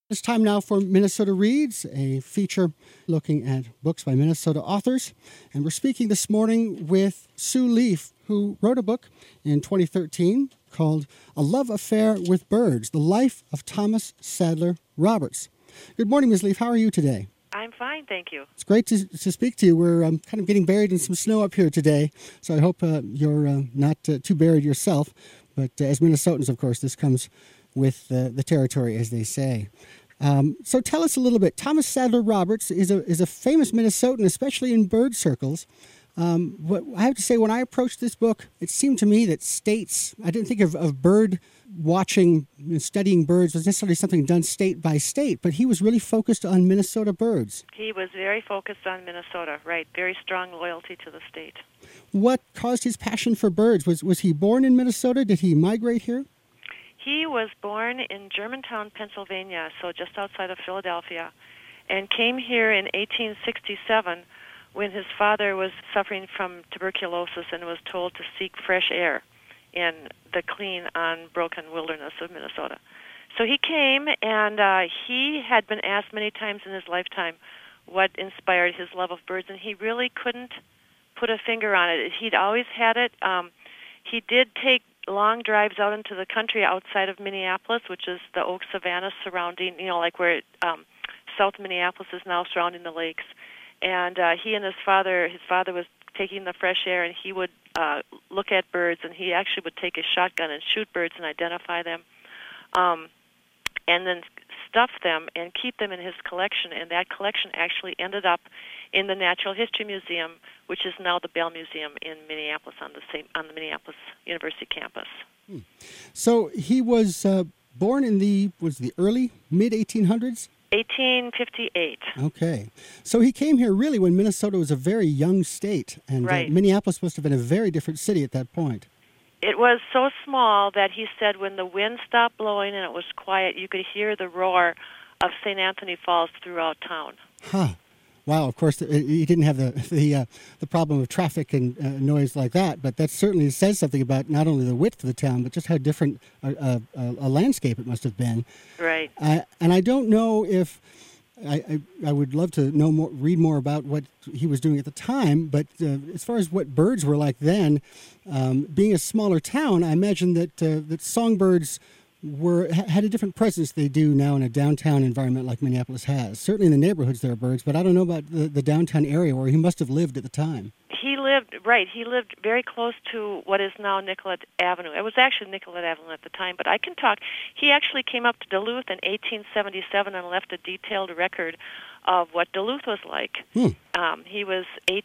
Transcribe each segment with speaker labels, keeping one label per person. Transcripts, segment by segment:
Speaker 1: It's time now for Minnesota Reads, a feature looking at books by Minnesota authors. And we're speaking this morning with Sue Leaf, who wrote a book in 2013 called A Love Affair with Birds, The Life of Thomas Sadler Roberts. Good morning, Ms. Leaf. How are you today?
Speaker 2: I'm fine, thank you.
Speaker 1: It's great to speak to you. We're kind of getting buried in some snow up here today, so I hope you're not too buried yourself. But as Minnesotans, of course, this comes with the territory, as they say. So tell us a little bit. Thomas Sadler Roberts is a famous Minnesotan, especially in bird circles. What I have to say, when I approached this book, it seemed to me that states, I didn't think of bird watching and studying birds was necessarily something done state by state, but he was really focused on Minnesota birds.
Speaker 2: He was very focused on Minnesota, right? Very strong loyalty to the state.
Speaker 1: What caused his passion for birds? Was he born in Minnesota? Did he migrate here?
Speaker 2: He was born in Germantown, Pennsylvania, so just outside of Philadelphia, and came here in 1867 when his father was suffering from tuberculosis and was told to seek fresh air in the clean, unbroken wilderness of Minnesota. So he came, and he had been asked many times in his lifetime what inspired his love of birds, and he really couldn't put a finger on it. He'd always had it. He did take long drives out into the country outside of Minneapolis, which is the oak savanna surrounding, like where South Minneapolis is now, surrounding the lakes. And he and his father was taking the fresh air, and he would look at birds, and he actually would take his shotgun and shoot birds and identify them, and then stuff them and keep them in his collection. And that collection actually ended up in the Natural History Museum, which is now the Bell Museum in Minneapolis on the Minneapolis University campus.
Speaker 1: So he was born in the early mid 1800s.
Speaker 2: 1858.
Speaker 1: Okay. So he came here really when Minnesota was a very young state, and
Speaker 2: right.
Speaker 1: Minneapolis must have been a very different city at that point.
Speaker 2: It was so small that he said when the wind stopped blowing and it was quiet, you could hear the roar of St. Anthony Falls throughout town.
Speaker 1: Huh. Wow, of course, he didn't have the problem of traffic and noise like that, but that certainly says something about not only the width of the town, but just how different a landscape it must have been.
Speaker 2: Right.
Speaker 1: And I don't know if, I would love to know more, read more about what he was doing at the time, but as far as what birds were like then, being a smaller town, I imagine that songbirds had a different presence they do now in a downtown environment like Minneapolis has. Certainly in the neighborhoods there are birds, but I don't know about the downtown area where he must have lived at the time. He lived
Speaker 2: very close to what is now Nicollet Avenue. It was actually Nicollet Avenue at the time, but I can talk. He actually came up to Duluth in 1877 and left a detailed record of what Duluth was like. He was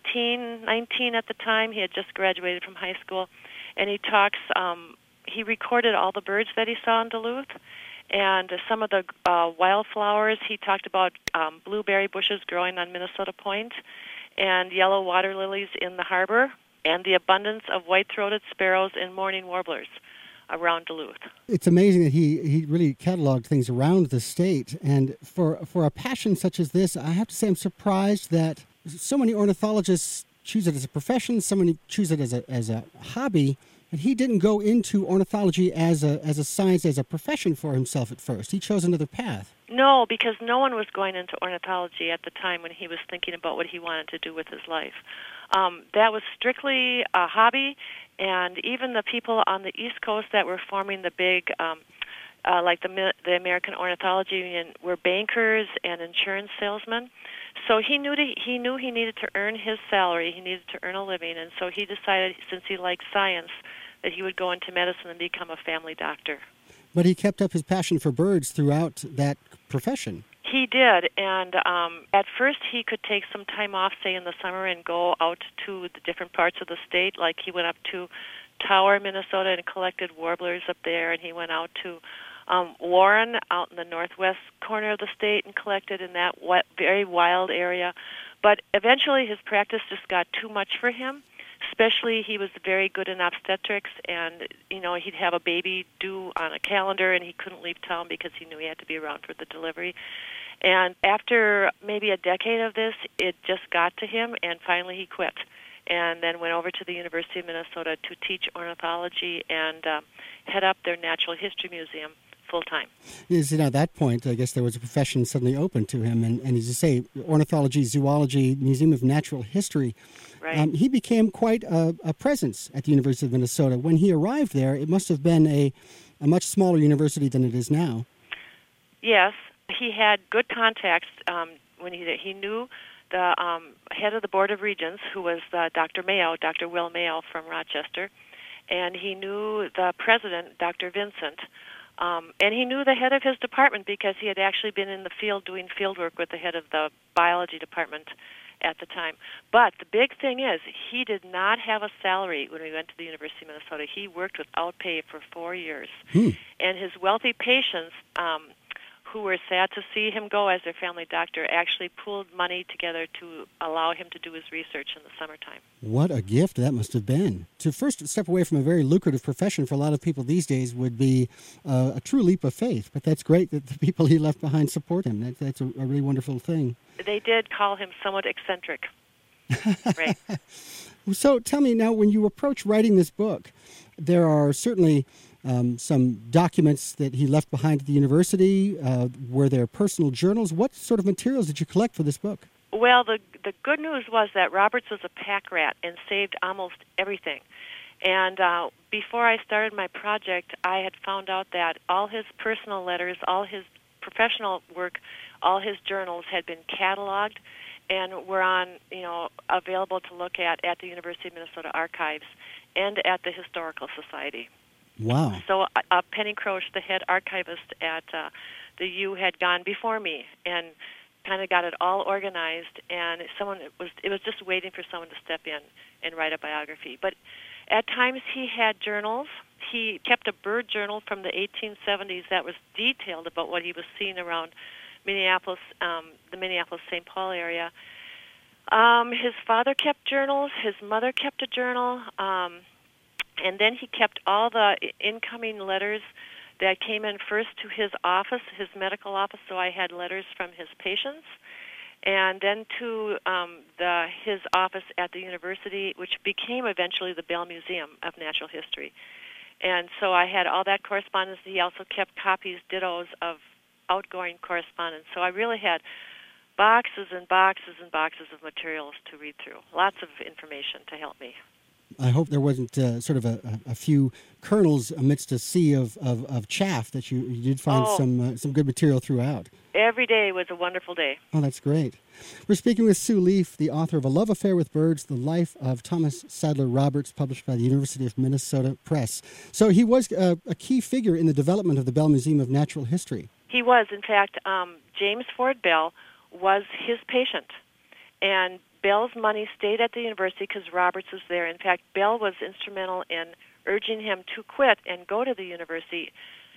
Speaker 2: 19 at the time. He had just graduated from high school, and he talks... He recorded all the birds that he saw in Duluth, and some of the wildflowers. He talked about blueberry bushes growing on Minnesota Point, and yellow water lilies in the harbor, and the abundance of white-throated sparrows and mourning warblers around Duluth.
Speaker 1: It's amazing that he really cataloged things around the state, and for a passion such as this, I have to say I'm surprised that so many ornithologists choose it as a profession, so many choose it as a hobby. And he didn't go into ornithology as a science, as a profession for himself at first. He chose another path.
Speaker 2: No, because no one was going into ornithology at the time when he was thinking about what he wanted to do with his life. That was strictly a hobby, and even the people on the East Coast that were forming the big, like the American Ornithology Union, were bankers and insurance salesmen. So he knew he needed to earn his salary. He needed to earn a living, and so he decided, since he liked science, that he would go into medicine and become a family doctor.
Speaker 1: But he kept up his passion for birds throughout that profession.
Speaker 2: He did, and at first he could take some time off, say in the summer, and go out to the different parts of the state. Like he went up to Tower, Minnesota, and collected warblers up there, and he went out to Warren, out in the northwest corner of the state, and collected in that very wild area. But eventually his practice just got too much for him. Especially, he was very good in obstetrics, and he'd have a baby due on a calendar, and he couldn't leave town because he knew he had to be around for the delivery. And after maybe a decade of this, it just got to him, and finally he quit, and then went over to the University of Minnesota to teach ornithology and head up their Natural History Museum full-time.
Speaker 1: Is it at that point, I guess there was a profession suddenly open to him, and as you say, ornithology, zoology, Museum of Natural History.
Speaker 2: Right.
Speaker 1: He became quite a presence at the University of Minnesota. When he arrived there, it must have been a much smaller university than it is now.
Speaker 2: Yes, he had good contacts when he knew the head of the Board of Regents, who was Dr. Mayo, Dr. Will Mayo from Rochester, and he knew the president, Dr. Vincent, and he knew the head of his department because he had actually been in the field doing field work with the head of the biology department at the time. But the big thing is, he did not have a salary when we went to the University of Minnesota. He worked without pay for 4 years. And his wealthy patients, who were sad to see him go as their family doctor, actually pooled money together to allow him to do his research in the summertime.
Speaker 1: What a gift that must have been. To first step away from a very lucrative profession for a lot of people these days would be a true leap of faith. But that's great that the people he left behind support him. That's a really wonderful thing.
Speaker 2: They did call him somewhat eccentric. Right.
Speaker 1: So tell me now, when you approach writing this book, there are certainly some documents that he left behind at the university. Were there personal journals? What sort of materials did you collect for this book?
Speaker 2: Well, the good news was that Roberts was a pack rat and saved almost everything. And before I started my project, I had found out that all his personal letters, all his professional work, all his journals had been cataloged and were available to look at the University of Minnesota Archives and at the Historical Society.
Speaker 1: Wow.
Speaker 2: So Penny Croce, the head archivist at the U, had gone before me and kind of got it all organized, and it was just waiting for someone to step in and write a biography. But at times he had journals. He kept a bird journal from the 1870s that was detailed about what he was seeing around Minneapolis, the Minneapolis-St. Paul area. His father kept journals. His mother kept a journal. And then he kept all the incoming letters that came in first to his office, his medical office, so I had letters from his patients, and then to his office at the university, which became eventually the Bell Museum of Natural History. And so I had all that correspondence. He also kept copies, dittos, of outgoing correspondence. So I really had boxes and boxes and boxes of materials to read through, lots of information to help me.
Speaker 1: I hope there wasn't sort of a few kernels amidst a sea of chaff, that you did find some good material throughout.
Speaker 2: Every day was a wonderful day.
Speaker 1: Oh, that's great. We're speaking with Sue Leaf, the author of A Love Affair with Birds, The Life of Thomas Sadler Roberts, published by the University of Minnesota Press. So he was a key figure in the development of the Bell Museum of Natural History.
Speaker 2: He was. In fact, James Ford Bell was his patient. And Bell's money stayed at the university because Roberts was there. In fact, Bell was instrumental in urging him to quit and go to the university.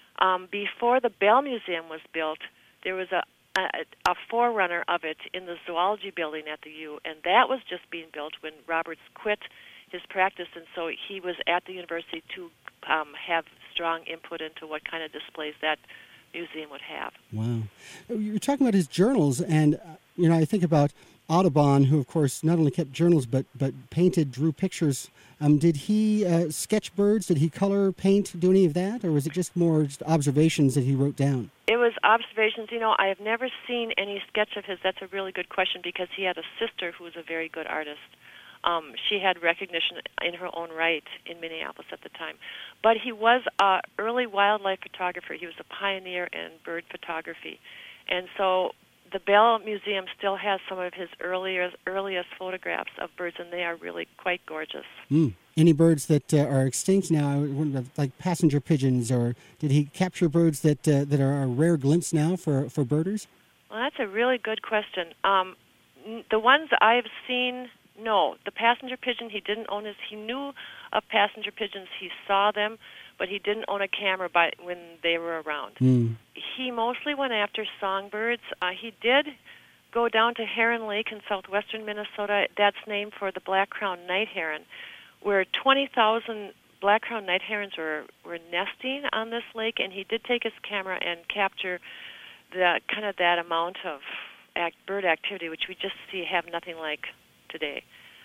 Speaker 2: Before the Bell Museum was built, there was a forerunner of it in the zoology building at the U, and that was just being built when Roberts quit his practice, and so he was at the university to have strong input into what kind of displays that museum would have.
Speaker 1: Wow. You're talking about his journals, and I think about Audubon, who, of course, not only kept journals but painted, drew pictures. Did he sketch birds? Did he color, paint, do any of that? Or was it just more observations that he wrote down?
Speaker 2: It was observations. I have never seen any sketch of his. That's a really good question because he had a sister who was a very good artist. She had recognition in her own right in Minneapolis at the time. But he was an early wildlife photographer. He was a pioneer in bird photography. And so the Bell Museum still has some of his earliest photographs of birds, and they are really quite gorgeous.
Speaker 1: Any birds that are extinct now, like passenger pigeons, or did he capture birds that are a rare glimpse now for birders?
Speaker 2: Well, that's a really good question. The ones I've seen, no. The passenger pigeon, he didn't own he knew of passenger pigeons. He saw them, but he didn't own a camera when they were around. He mostly went after songbirds. He did go down to Heron Lake in southwestern Minnesota. That's named for the black-crowned night heron, where 20,000 black-crowned night herons were nesting on this lake, and he did take his camera and capture that amount of bird activity, which we just have nothing like today.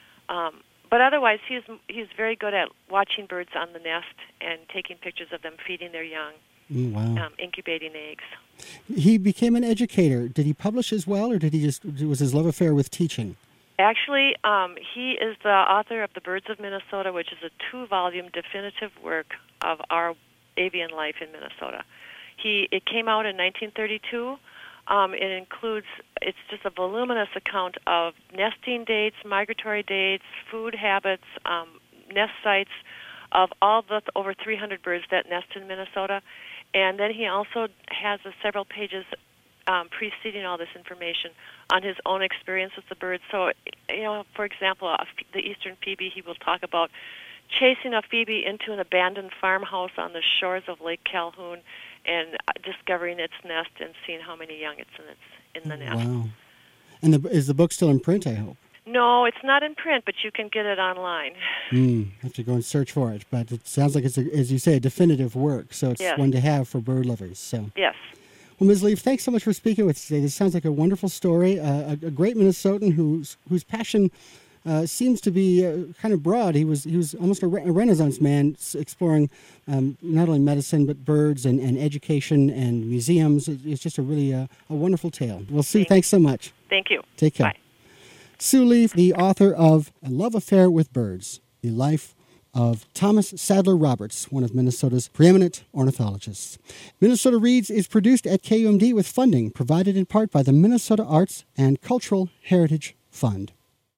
Speaker 2: But otherwise, he's very good at watching birds on the nest and taking pictures of them feeding their young.
Speaker 1: Wow.
Speaker 2: Incubating eggs.
Speaker 1: He became an educator. Did he publish as well, or was his love affair with teaching?
Speaker 2: Actually, he is the author of The Birds of Minnesota, which is a 2-volume definitive work of our avian life in Minnesota. It came out in 1932. It's just a voluminous account of nesting dates, migratory dates, food habits, nest sites of all the over 300 birds that nest in Minnesota. And then he also has several pages preceding all this information on his own experience with the birds. So, for example, the eastern phoebe, he will talk about chasing a phoebe into an abandoned farmhouse on the shores of Lake Calhoun and discovering its nest and seeing how many young it's in the nest.
Speaker 1: Wow. And is the book still in print, I hope?
Speaker 2: No, it's not in print, but you can get it online.
Speaker 1: I have to go and search for it. But it sounds like it's, as you say, a definitive work, so it's one to have for bird lovers. So.
Speaker 2: Yes.
Speaker 1: Well, Ms. Leaf, thanks so much for speaking with us today. This sounds like a wonderful story, a great Minnesotan whose passion seems to be kind of broad. He was almost a Renaissance man, exploring not only medicine but birds and education and museums. It's just a really a wonderful tale. Well, Sue, thanks so much.
Speaker 2: Thank you.
Speaker 1: Take care.
Speaker 2: Bye.
Speaker 1: Sue Leaf, the author of A Love Affair with Birds, the life of Thomas Sadler Roberts, one of Minnesota's preeminent ornithologists. Minnesota Reads is produced at KUMD with funding provided in part by the Minnesota Arts and Cultural Heritage Fund.